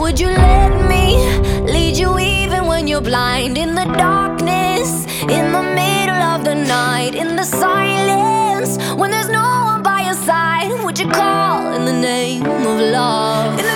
Would you let me lead you even when you're blind? In the darkness, in the middle of the night, in the silence, when there's no one by your side, would you call in the name of love?